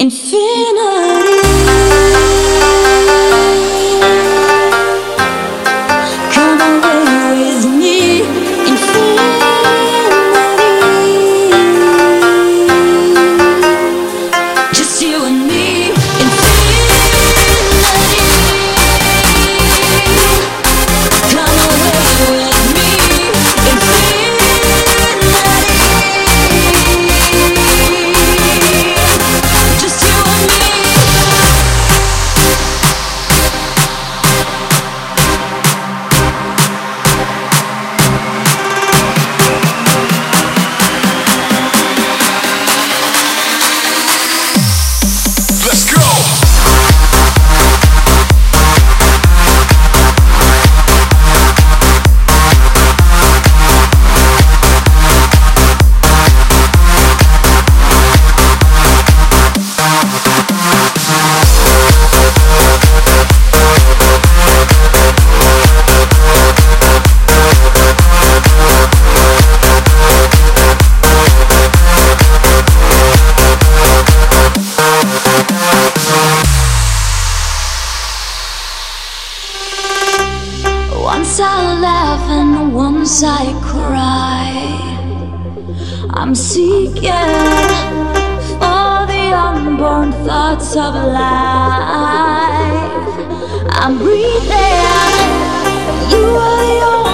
infinity. Come away with me, infinity. Just you and me, infinity. Come away with me, infinity. Just you and me. Let's go! Once I laugh and once I cry. I'm seeking for the unborn thoughts of life. I'm breathing. You are the only